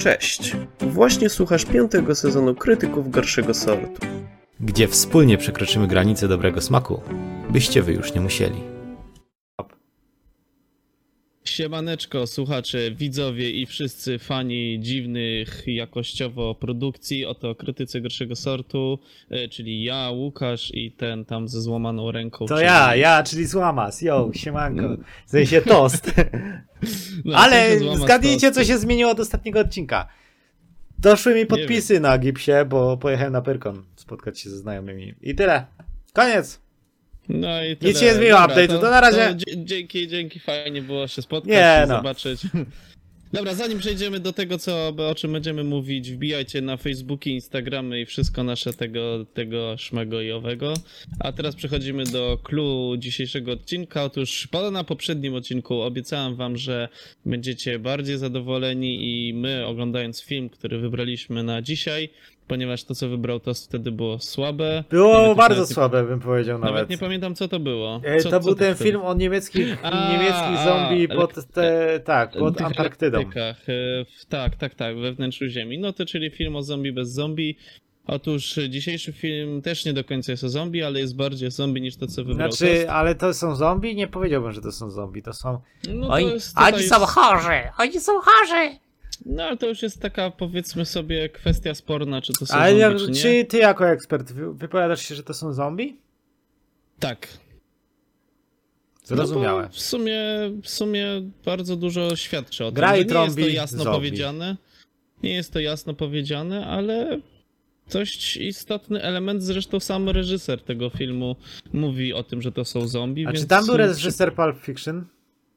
Cześć! Właśnie słuchasz 5. sezonu Krytyków Gorszego Sortu, gdzie wspólnie przekroczymy granice dobrego smaku, byście wy już nie musieli. Siemaneczko, słuchacze, widzowie i wszyscy fani dziwnych jakościowo produkcji. Oto Krytycy Gorszego Sortu, czyli ja, Łukasz i ten tam ze złamaną ręką. To czyli... czyli Złamas, siemanko, w sensie tost. No, ale zgadnijcie, co się zmieniło od ostatniego odcinka. Doszły mi podpisy na Gipsie, bo pojechałem na Pyrkon spotkać się ze znajomymi. I tyle. Koniec. No i tyle. Nic się nie zmieniło update'u, to na razie. Dzięki, fajnie było się spotkać, zobaczyć. Dobra, zanim przejdziemy do tego, o czym będziemy mówić, wbijajcie na Facebooki, Instagramy i wszystko nasze tego szmego i owego. A teraz przechodzimy do clou dzisiejszego odcinka. Otóż na poprzednim odcinku obiecałem wam, że będziecie bardziej zadowoleni i my, oglądając film, który wybraliśmy na dzisiaj, ponieważ to, co wybrał, to wtedy było słabe. Było bardzo słabe, bym powiedział nawet. Nawet nie pamiętam, co to było. To był ten film o niemieckich zombie pod Antarktydą. Tak, we wnętrzu Ziemi. No to czyli film o zombie bez zombie. Otóż dzisiejszy film też nie do końca jest o zombie, ale jest bardziej zombie niż to, co wybrał. Ale to są zombie? Nie powiedziałbym, że to są zombie. To są... Oni są chorzy! Oni są chorzy! No ale to już jest taka, powiedzmy sobie, kwestia sporna, czy to są zombie, czy nie. Czy ty jako ekspert wypowiadasz się, że to są zombie? Tak. Zrozumiałe. No w sumie bardzo dużo świadczy o tym, że nie jest to jasno powiedziane. Nie jest to jasno powiedziane, ale dość istotny element, zresztą sam reżyser tego filmu mówi o tym, że to są zombie. A czy tam był reżyser Pulp Fiction?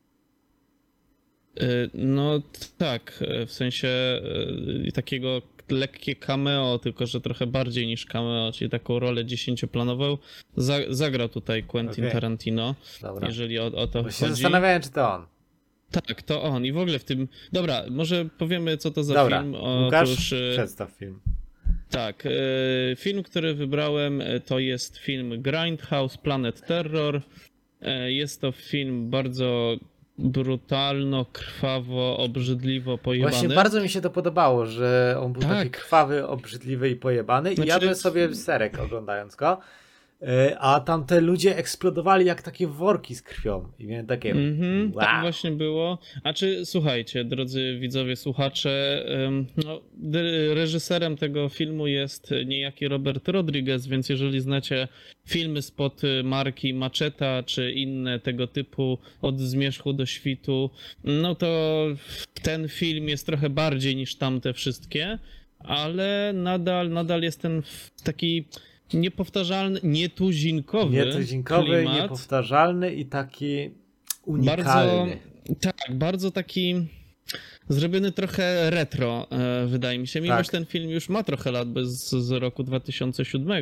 No tak, w sensie takiego lekkie cameo, tylko że trochę bardziej niż cameo, czyli taką rolę 10-planową zagrał tutaj Quentin Tarantino, jeżeli o to chodzi. Się zastanawiałem, czy to on. Tak, to on i w ogóle w tym... Dobra, może powiemy, co to za film. Łukasz, przedstaw film. Tak, film, który wybrałem, to jest film Grindhouse Planet Terror. Jest to film bardzo brutalno, krwawo, obrzydliwo pojebany. Właśnie bardzo mi się to podobało, że on był taki krwawy, obrzydliwy i pojebany. I jadłem sobie serek oglądając go. A tam te ludzie eksplodowali jak takie worki z krwią. I miałem takie wow. Tak właśnie było. A czy słuchajcie, drodzy widzowie, słuchacze, reżyserem tego filmu jest niejaki Robert Rodriguez, więc jeżeli znacie filmy spod marki Macheta, czy inne tego typu Od zmierzchu do świtu, no to ten film jest trochę bardziej niż tamte wszystkie, ale nadal jest ten taki niepowtarzalny, nietuzinkowy klimat. Niepowtarzalny i taki unikalny. Bardzo taki zrobiony trochę retro, wydaje mi się. Mimo, że ten film już ma trochę lat, bo z roku 2007,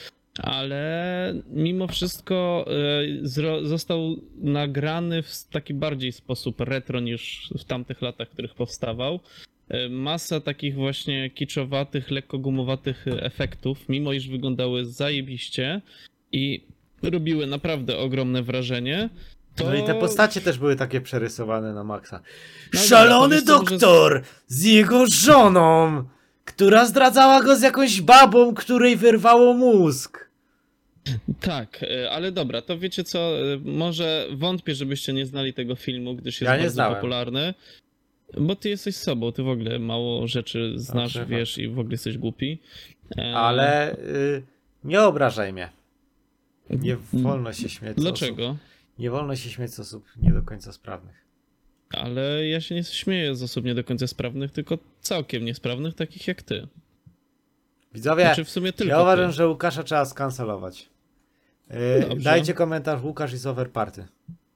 ale mimo wszystko został nagrany w taki bardziej sposób retro niż w tamtych latach, w których powstawał. Masa takich właśnie kiczowatych, lekko gumowatych efektów, mimo iż wyglądały zajebiście i robiły naprawdę ogromne wrażenie. No i te postacie też były takie przerysowane na maksa. Szalony doktor z jego żoną, która zdradzała go z jakąś babą, której wyrwało mózg. Tak, ale dobra, to wiecie co, może wątpię, żebyście nie znali tego filmu, gdyż jest bardzo popularny. Bo ty jesteś sobą, ty w ogóle mało rzeczy znasz, wiesz i w ogóle jesteś głupi. Ale nie obrażaj mnie. Nie wolno się śmiać. Dlaczego? Nie wolno się śmiać z osób nie do końca sprawnych. Ale ja się nie śmieję z osób nie do końca sprawnych, tylko całkiem niesprawnych, takich jak ty. Widzowie, znaczy w sumie tylko ja uważam, że Łukasza trzeba skancelować. Dajcie komentarz, Łukasz is over party.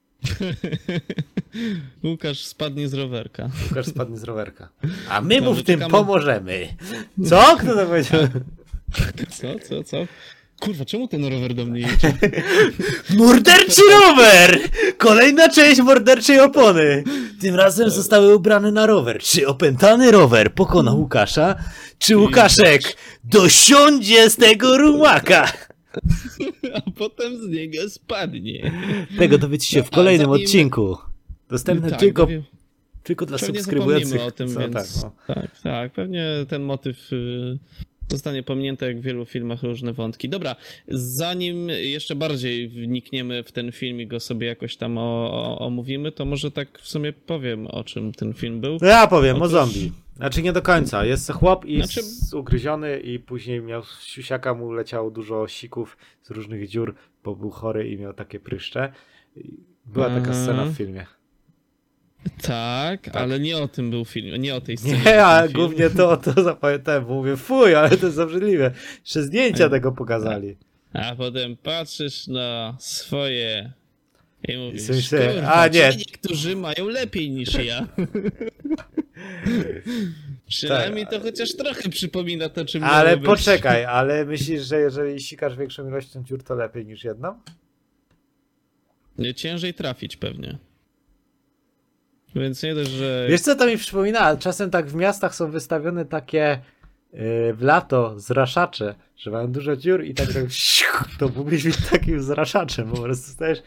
Łukasz spadnie z rowerka. Łukasz spadnie z rowerka. A my mu w tym pomożemy. Co? Kto to powiedział? Co? Kurwa, czemu ten rower do mnie jedzie? Morderczy rower! Kolejna część morderczej opony. Tym razem zostały ubrane na rower. Czy opętany rower pokona Łukasza? Czy Łukaszek dosiądzie z tego rumaka? A potem z niego spadnie. Tego dowiecie się w kolejnym odcinku. Dostępny tylko Tylko dla Pewnie subskrybujących. zapomnimy o tym, więc tak, pewnie ten motyw zostanie pominięty jak w wielu filmach różne wątki. Dobra, zanim jeszcze bardziej wnikniemy w ten film i go sobie jakoś tam omówimy, to może tak w sumie powiem, o czym ten film był. No ja powiem, o zombie. Znaczy nie do końca. Jest chłop i ugryziony i później miał siusiaka, mu leciało dużo sików z różnych dziur, bo był chory i miał takie pryszcze. Była taka scena w filmie. Tak, ale nie o tym był film, nie o tej scenie. Nie, ale głównie to zapamiętałem, bo mówię, fuj, ale to jest obrzydliwe. Jeszcze zdjęcia tego pokazali. A potem patrzysz na swoje i mówisz, niektórzy mają lepiej niż ja. Przynajmniej to chociaż trochę przypomina to, czym ale miało być. Poczekaj, ale myślisz, że jeżeli sikasz większą ilością dziur, to lepiej niż jedną? Ciężej trafić pewnie. Więc nie dość, że... Wiesz co to mi przypomina? Czasem tak w miastach są wystawione takie w lato zraszacze, że mają dużo dziur i tak to mógłbyś być takim zraszaczem, po prostu stajesz.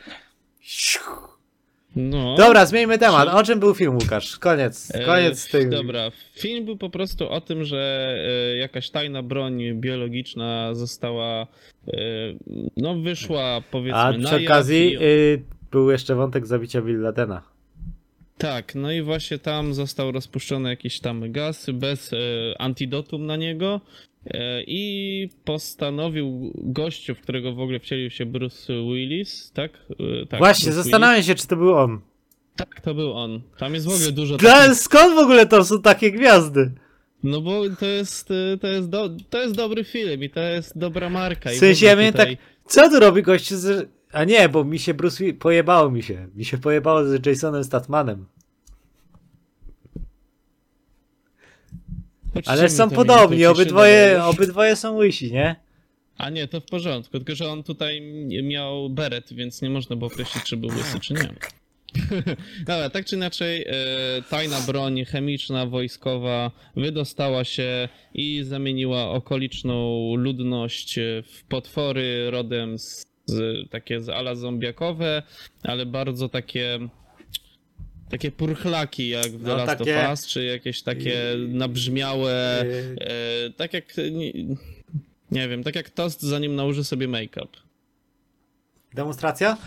No. Dobra, zmieńmy temat. O czym był film, Łukasz? Koniec tej... Dobra, film był po prostu o tym, że jakaś tajna broń biologiczna została, wyszła powiedzmy a na przy okazji jaw był jeszcze wątek zabicia Bin Ladena. Tak, no i właśnie tam został rozpuszczony jakiś tam gaz bez antidotum na niego i postanowił gościu, w którego w ogóle wcielił się Bruce Willis, tak? Tak, właśnie, Bruce zastanawiam Willis. się, czy to był on. Tak, to był on. Tam jest w ogóle dużo Skąd w ogóle to są takie gwiazdy? No bo to jest dobry film i to jest dobra marka. W sensie ja miałem tak, co tu robi gościu z... A nie, bo mi się Bruce Willis... Pojebało mi się. Mi się pojebało z Jasonem Statmanem. Ale są podobni, obydwoje są łysi, nie? A nie, to w porządku, tylko że on tutaj miał beret, więc nie można było określić, czy był łysy, czy nie. Dobra, tak czy inaczej, tajna broń chemiczna, wojskowa wydostała się i zamieniła okoliczną ludność w potwory rodem takie z ala zombiakowe, ale bardzo takie purchlaki jak w The Last of Us, czy jakieś takie nabrzmiałe, tak jak, nie wiem, tak jak Toast zanim nałoży sobie make-up. Demonstracja?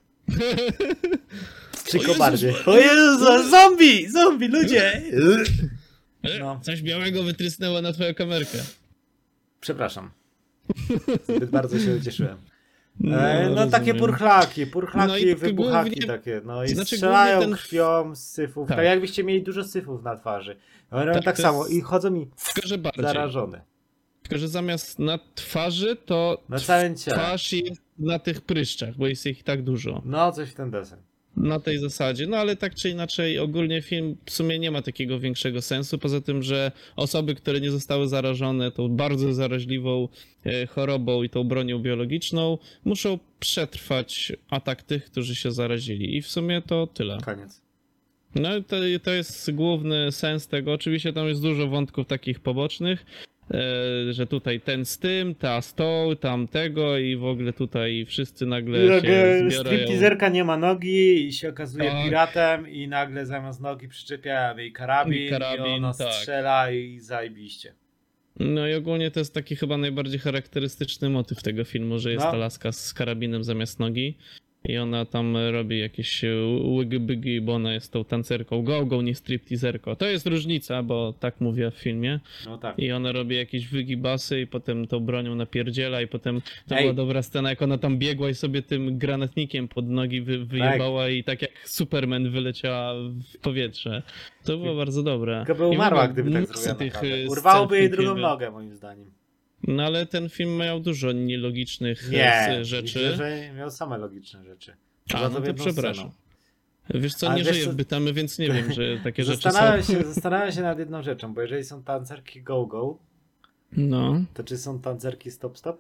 Tylko bardziej. O Jezu, zombie, ludzie! No. Coś białego wytrysnęło na twoją kamerkę. Przepraszam. Zbyt bardzo się ucieszyłem. No takie purchlaki, wybuchaki głównie, takie, no i strzelają krwią z syfów, tak jakbyście mieli dużo syfów na twarzy. One tak samo i chodzą mi zarażone. Tylko, że zamiast na twarzy, to na całym ciele. Twarz jest na tych pryszczach, bo jest ich tak dużo. No, coś w ten desen. Na tej zasadzie. No ale tak czy inaczej, ogólnie film w sumie nie ma takiego większego sensu, poza tym, że osoby, które nie zostały zarażone tą bardzo zaraźliwą chorobą i tą bronią biologiczną, muszą przetrwać atak tych, którzy się zarazili. I w sumie to tyle. Koniec. No to jest główny sens tego. Oczywiście tam jest dużo wątków takich pobocznych, że tutaj ten z tym, ta z tą, tamtego i w ogóle tutaj wszyscy nagle się zbierają. Stripteaserka nie ma nogi i się okazuje piratem i nagle zamiast nogi przyczepiają jej karabin i ona strzela i zajebiście. No i ogólnie to jest taki chyba najbardziej charakterystyczny motyw tego filmu, że jest ta laska z karabinem zamiast nogi. I ona tam robi jakieś łygy-bygi, bo ona jest tą tancerką go-go, nie stripteaserką. To jest różnica, bo tak mówię w filmie. No tak. I ona robi jakieś wygibasy i potem tą bronią napierdziela i potem to była dobra scena, jak ona tam biegła i sobie tym granatnikiem pod nogi wyjebała i tak jak Superman wyleciała w powietrze. To było bardzo dobre. Tylko by umarła, gdyby tak zrobiła. Urwałoby jej drugą nogę, moim zdaniem. No ale ten film miał dużo nielogicznych rzeczy. Nie, że miał same logiczne rzeczy. No to przepraszam. Wiesz co, nie żyję w Bytamy, więc nie wiem, że takie rzeczy są. Zastanawiam się nad jedną rzeczą, bo jeżeli są tancerki go-go, to czy są tancerki stop-stop?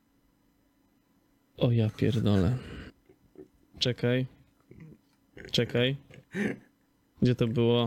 O ja pierdolę. Czekaj. Gdzie to było?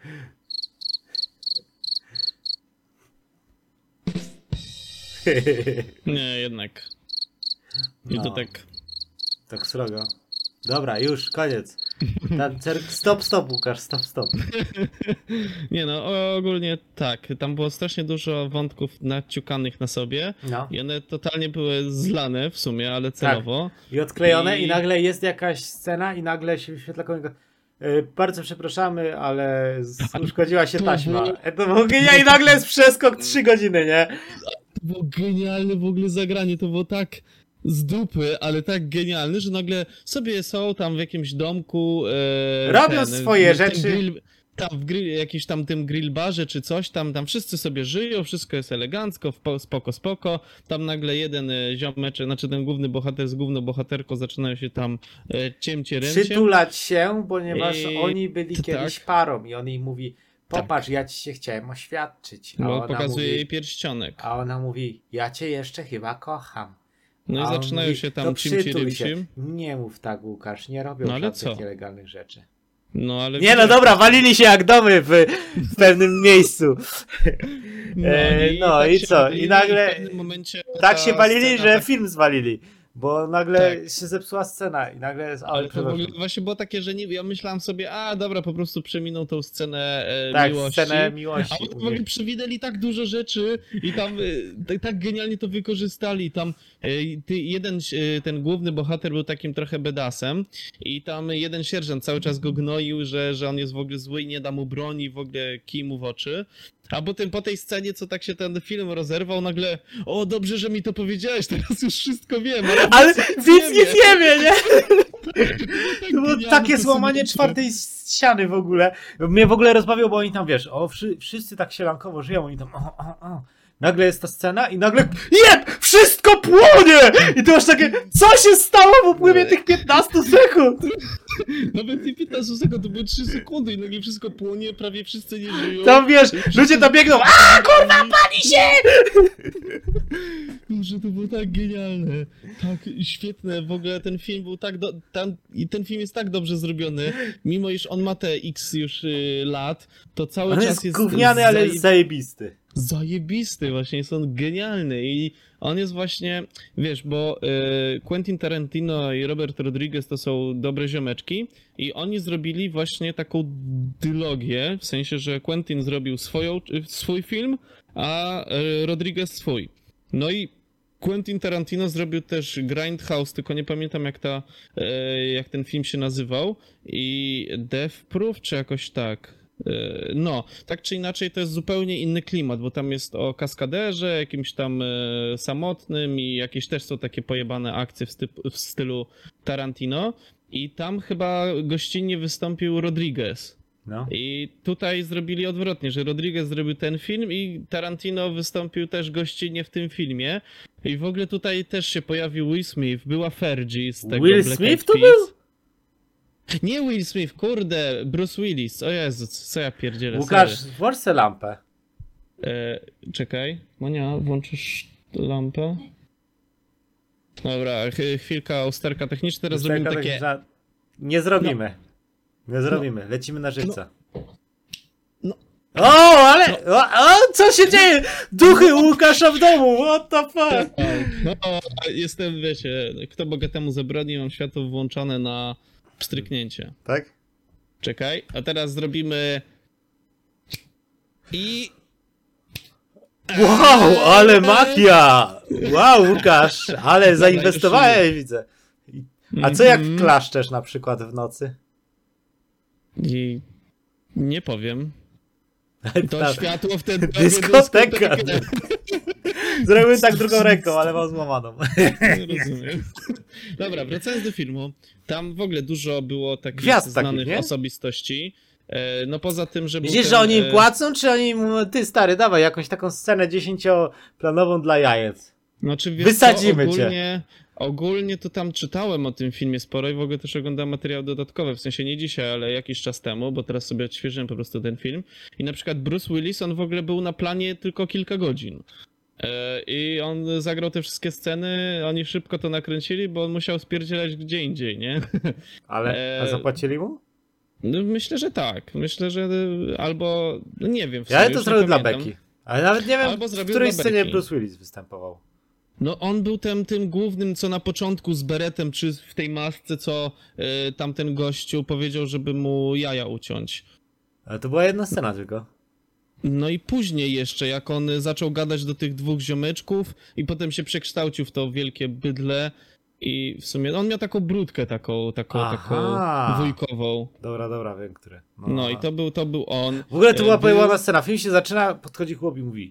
Nie, jednak. I to tak. Tak srogo. Dobra, już, koniec. Stop, Łukasz, stop. Nie no, ogólnie tak, tam było strasznie dużo wątków naciukanych na sobie No. i one totalnie były zlane w sumie, ale celowo. Tak. I odklejone i nagle jest jakaś scena i nagle się wyświetla komunikat. Bardzo przepraszamy, ale uszkodziła się to taśma. było- To było genialne i nagle jest przeskok 3 godziny, nie? To było genialne w ogóle zagranie, to było tak z dupy, ale tak genialne, że nagle sobie są tam w jakimś domku... Robią swoje ten rzeczy. Tam w jakiś tam tym grill barze czy coś, tam wszyscy sobie żyją, wszystko jest elegancko, spoko. Tam nagle jeden ziomeczek, znaczy ten główny bohater z główną bohaterką zaczynają się tam ciemcie ręcie. Przytulać się, ponieważ I- oni byli tak. kiedyś parą i on jej mówi, popatrz, ja ci się chciałem oświadczyć. A Bo ona pokazuje mówi, jej pierścionek. a ona mówi, ja cię jeszcze chyba kocham. No i A on zaczynają mówi, się to tam przytul się. cimci. Nie mów tak, Łukasz, nie robią No ale żadnych co? nielegalnych rzeczy. No ale... Nie no dobra, walili się jak domy w pewnym miejscu. No tak i się co? walili I nagle w pewnym momencie tak ta się walili, scena że tak- film zwalili. Bo nagle Tak. się zepsuła scena i nagle jest... Ale to w ogóle właśnie było takie, że ja myślałem sobie, dobra, po prostu przeminął tą scenę tak, miłości. scenę miłości. A oni w ogóle przewidali tak dużo rzeczy i tam tak genialnie to wykorzystali. Tam ten główny bohater był takim trochę bedasem i tam jeden sierżant cały czas go gnoił, że on jest w ogóle zły i nie da mu broni, w ogóle kij mu w oczy. A potem po tej scenie, co tak się ten film rozerwał, nagle, o dobrze, że mi to powiedziałeś, teraz już wszystko wiem. Ale nic nie wiemy, nie? Tak To było genialne, takie to złamanie sobie- czwartej ściany w ogóle. Mnie w ogóle rozbawiło, bo oni tam, wiesz, wszyscy tak sielankowo żyją, oni tam, Nagle jest ta scena i nagle, wszystko płonie! I to już takie, co się stało w upływie tych 15 sekund? Nawet nie 15 sekund, to były 3 sekundy i nagle wszystko płonie, prawie wszyscy nie żyją. Tam, wiesz, ludzie tam biegną, kurwa, pali się! Że to było tak genialne, tak świetne, w ogóle ten film był tak, i ten film jest tak dobrze zrobiony, mimo iż on ma te x już lat, to cały On czas jest jest gówniany, ale jest zajebisty. zajebisty, właśnie jest on genialny i on jest właśnie, wiesz, bo Quentin Tarantino i Robert Rodriguez to są dobre ziomeczki i oni zrobili właśnie taką dylogię, w sensie, że Quentin zrobił swój film, a Rodriguez swój. No i Quentin Tarantino zrobił też Grindhouse, tylko nie pamiętam jak ten film się nazywał i Death Proof, czy jakoś tak. No, tak czy inaczej to jest zupełnie inny klimat, bo tam jest o kaskaderze, jakimś tam samotnym i jakieś też są takie pojebane akcje w stylu Tarantino i tam chyba gościnnie wystąpił Rodriguez. No. I tutaj zrobili odwrotnie, że Rodriguez zrobił ten film i Tarantino wystąpił też gościnnie w tym filmie. I w ogóle tutaj też się pojawił Will Smith, była Fergie z tego Will Black Smith Eyed tu Peas. był? Nie Will Smith, kurde, Bruce Willis. O Jezu, co ja pierdzielę, Łukasz, sorry. włącz se lampę. Czekaj, Monia, włączysz lampę? Dobra, chwilka usterka techniczna, teraz zrobimy Lusterka takie... techniczna. Nie zrobimy. Nie zrobimy. Lecimy na żywca. No. O, ale... co się dzieje? Duchy Łukasza w domu, what the fuck? No, jestem, wiecie, kto bogatemu zabroni, mam światło włączone na pstryknięcie. Tak? Czekaj, a teraz zrobimy... I... Wow, ale magia! Wow, Łukasz, ale zainwestowałeś, widzę. A co jak klaszczesz na przykład w nocy? I... Nie powiem. To Ta światło wtedy... dyskoteka. Zrobiłem tak drugą ręką, ale mam złamaną. Rozumiem. Dobra, wracając do filmu. Tam w ogóle dużo było takich Gwiazd znanych takich, nie? osobistości. No poza tym, że był Widzisz, ten, że oni im płacą, czy oni im mówią, ty stary, dawaj jakąś taką scenę 10-planową dla jajec. Znaczy, wiesz Wysadzimy co, cię. Ogólnie to tam czytałem o tym filmie sporo i w ogóle też oglądałem materiały dodatkowe, w sensie nie dzisiaj, ale jakiś czas temu, bo teraz sobie odświeżyłem po prostu ten film. I na przykład Bruce Willis, on w ogóle był na planie tylko kilka godzin. I on zagrał te wszystkie sceny, oni szybko to nakręcili, bo on musiał spierdzielać gdzie indziej, nie? Ale, a zapłacili mu? No, myślę, że tak. Myślę, że albo, no nie wiem. W Ja sumie, to już zrobił nie dla pamiętam. Beki. Ale nawet nie wiem, Albo w zrobił której dla scenie beki. Bruce Willis występował. No on był tym głównym, co na początku z beretem, czy w tej masce, co tamten gościu powiedział, żeby mu jaja uciąć. Ale to była jedna scena tylko. No i później jeszcze, jak on zaczął gadać do tych dwóch ziomeczków i potem się przekształcił w to wielkie bydlę i w sumie on miał taką brudkę taką wujkową. Dobra, wiem, który. No i to był on. W ogóle to była pojebana scena. Film się zaczyna, podchodzi chłop i mówi: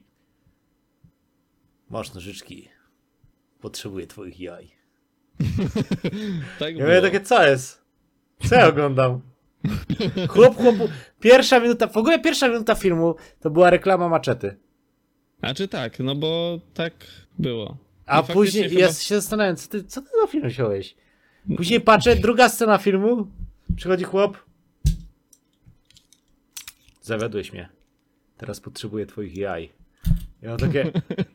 masz nożyczki, potrzebuję twoich jaj. Tak ja mówię takie, co jest? Co ja oglądam? Chłopu. W ogóle pierwsza minuta filmu to była reklama maczety. A czy tak, no bo tak było. A później ja się zastanawiam, co ty za film wziąłeś? Później patrzę, druga scena filmu, przychodzi chłop. Zawiodłeś mnie. Teraz potrzebuję twoich jaj. Ja mam takie...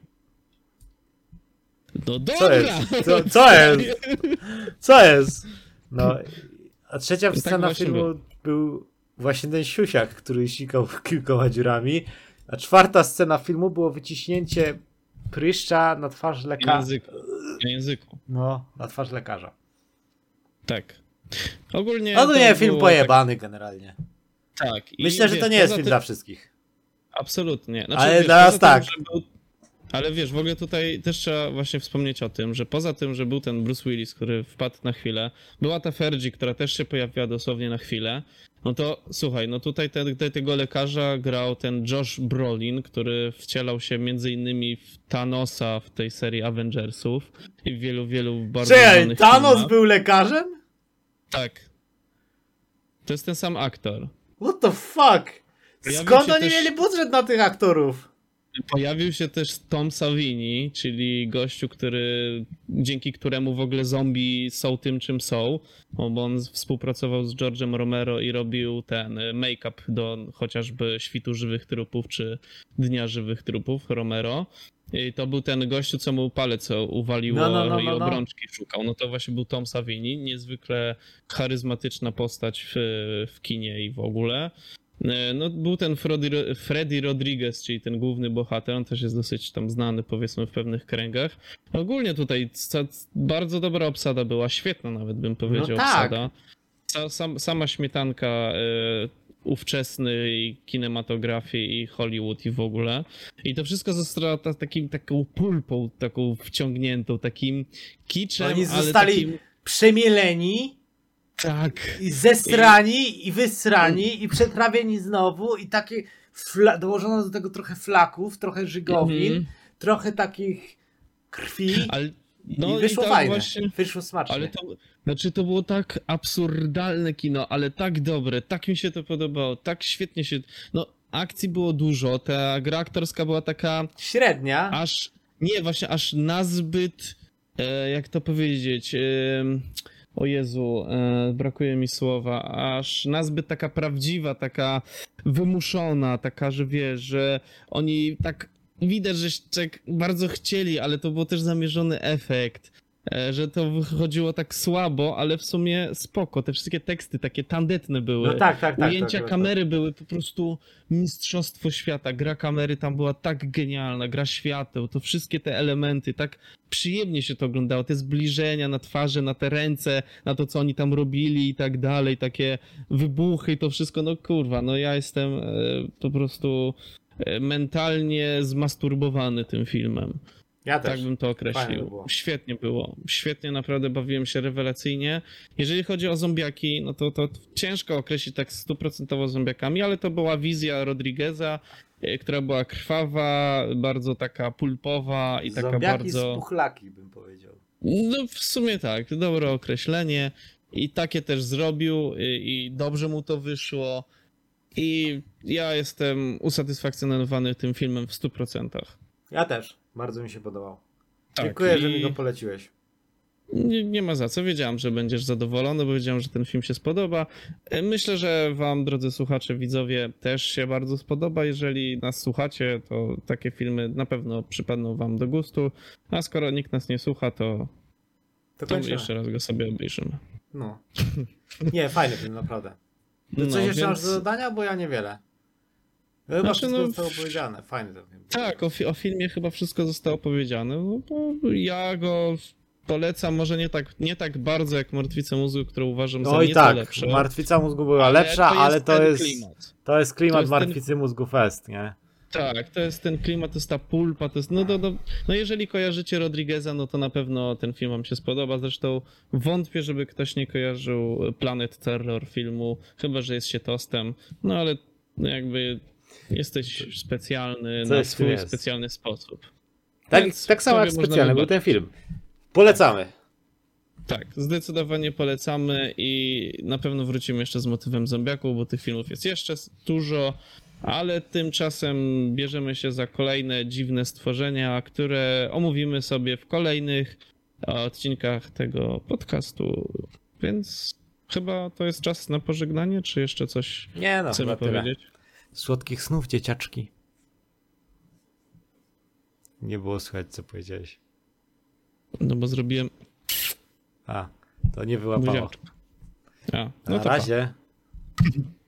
No dobra! Co jest? Co jest? No, a trzecia scena tak filmu był właśnie ten siusiak, który sikał kilkoma dziurami. A czwarta scena filmu było wyciśnięcie pryszcza na twarz lekarza. Na języku. No, na twarz lekarza. Tak. Ogólnie. No to nie, film pojebany generalnie. Tak. Myślę, że to nie jest film dla wszystkich. Absolutnie. Znaczy, ale dla nas tak. Ale wiesz, w ogóle tutaj też trzeba właśnie wspomnieć o tym, że poza tym, że był ten Bruce Willis, który wpadł na chwilę, była ta Fergie, która też się pojawiła dosłownie na chwilę, no to słuchaj, no tutaj tego lekarza grał ten Josh Brolin, który wcielał się między innymi w Thanosa w tej serii Avengersów i w wielu bardzo znanych Thanos filmach. był lekarzem? Tak. To jest ten sam aktor. What the fuck? Skąd oni mieli budżet na tych aktorów? Pojawił się też Tom Savini, czyli gościu, dzięki któremu w ogóle zombie są tym, czym są, bo on współpracował z George'em Romero i robił ten make-up do chociażby Świtu Żywych Trupów, czy Dnia Żywych Trupów Romero. I to był ten gościu, co mu palec uwaliło i obrączki szukał. No to właśnie był Tom Savini, niezwykle charyzmatyczna postać w kinie i w ogóle. No, był ten Freddy Rodriguez, czyli ten główny bohater, on też jest dosyć tam znany, powiedzmy, w pewnych kręgach. Ogólnie tutaj bardzo dobra obsada była, świetna nawet bym powiedział, no tak. obsada. Sama śmietanka ówczesnej kinematografii i Hollywood i w ogóle. I to wszystko zostało taką pulpą, taką wciągniętą, takim kiczem, oni zostali przemieleni. Tak. I zesrani, i wysrani, i przetrawieni znowu, i takie dołożono do tego trochę flaków, trochę żygowin, trochę takich krwi. I wyszło fajne. Wyszło smacznie. Ale to było tak absurdalne kino, ale tak dobre, tak mi się to podobało, tak świetnie się... No, akcji było dużo, ta gra aktorska była taka... średnia. Aż nazbyt, jak to powiedzieć... O Jezu, brakuje mi słowa, aż nazbyt taka prawdziwa, taka wymuszona, taka, że wiesz, że oni tak widać, że tak bardzo chcieli, ale to był też zamierzony efekt, że to wychodziło tak słabo, ale w sumie spoko, te wszystkie teksty takie tandetne były. No tak. Ujęcia kamery były po prostu mistrzostwo świata, gra kamery tam była tak genialna, gra świateł, to wszystkie te elementy, tak przyjemnie się to oglądało, te zbliżenia na twarze, na te ręce, na to, co oni tam robili i tak dalej, takie wybuchy, to wszystko, no kurwa, no ja jestem po prostu mentalnie zmasturbowany tym filmem. Ja też. Tak bym to określił. Było. Świetnie było. Świetnie, naprawdę bawiłem się rewelacyjnie. Jeżeli chodzi o zombiaki, no to ciężko określić tak 100% zombiakami, ale to była wizja Rodrigueza, która była krwawa, bardzo taka pulpowa i taka zombiaki bardzo... z puchlaki, bym powiedział. No w sumie tak, dobre określenie. I takie też zrobił i dobrze mu to wyszło. I ja jestem usatysfakcjonowany tym filmem w 100%. Ja też. Bardzo mi się podobał. Tak, dziękuję, że mi go poleciłeś. Nie ma za co. Wiedziałem, że będziesz zadowolony, bo wiedziałem, że ten film się spodoba. Myślę, że wam, drodzy słuchacze, widzowie, też się bardzo spodoba. Jeżeli nas słuchacie, to takie filmy na pewno przypadną wam do gustu. A skoro nikt nas nie słucha, to jeszcze raz go sobie obejrzymy. No. Nie, fajny film, naprawdę. Coś jeszcze masz do dodania? Bo ja niewiele. Chyba Znaczy, wszystko no, zostało powiedziane, fajnie to wiem. Tak, o filmie chyba wszystko zostało powiedziane, no bo ja go polecam, może nie tak bardzo jak Martwica Mózgu, którą uważam za No i nieco tak, lepsze. Martwica Mózgu była lepsza, ale to ten jest klimat. to jest klimat To jest ten- Martwicy Mózgu Fest, nie? Tak, to jest ten klimat, to jest ta pulpa, to jest, no jeżeli kojarzycie Rodrigueza, no to na pewno ten film wam się spodoba, zresztą wątpię, żeby ktoś nie kojarzył Planet Terror filmu, chyba, że jest się tostem, no ale jakby jesteś specjalny Coś na w tym swój jest. specjalny sposób. Tak, Więc tak samo sobie jak można specjalny był wybaczyć. ten film. Polecamy. Tak, zdecydowanie polecamy i na pewno wrócimy jeszcze z motywem zombiaków, bo tych filmów jest jeszcze dużo, ale tymczasem bierzemy się za kolejne dziwne stworzenia, które omówimy sobie w kolejnych odcinkach tego podcastu, więc chyba to jest czas na pożegnanie, czy jeszcze coś Nie no, chcemy chyba tyle. powiedzieć? Słodkich snów, dzieciaczki. Nie było słychać, co powiedziałeś. No bo zrobiłem A, to nie wyłapało. buziaczkę. A, no Na to pa. razie.